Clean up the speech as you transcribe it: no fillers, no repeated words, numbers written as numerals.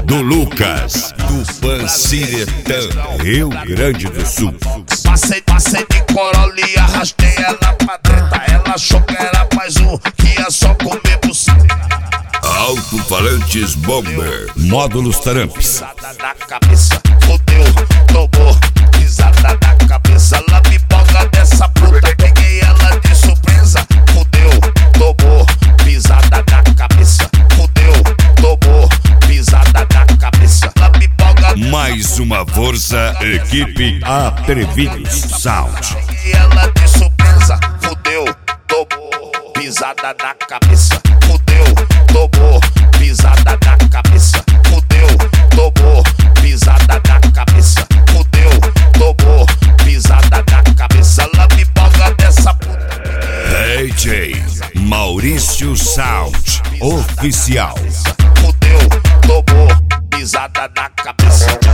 do Lucas, do Panciretã, Rio Grande do Sul. Passei de Corolla e arrastei ela pra treta. Ela achou que era mais um, que ia só comer buceta. Alto-falantes Bomber, módulos Taramps. Pisada na cabeça, fodeu, tomou, pisada na cabeça. Ela me boga dessa puta, peguei ela de surpresa. Fodeu, tomou, pisada na cabeça. Fodeu, tomou, pisada na cabeça. Ela me boga. Mais uma força, equipe Atrevidos Sound. Peguei ela de surpresa. Fodeu, tomou, pisada na cabeça. Fodeu, tomou, pisada na cabeça. Fudeu, tomou, pisada na cabeça. Fudeu, tomou, pisada na cabeça. Ela me boga dessa puta. DJ Maurício Sound Oficial. Fudeu, tomou, pisada na cabeça.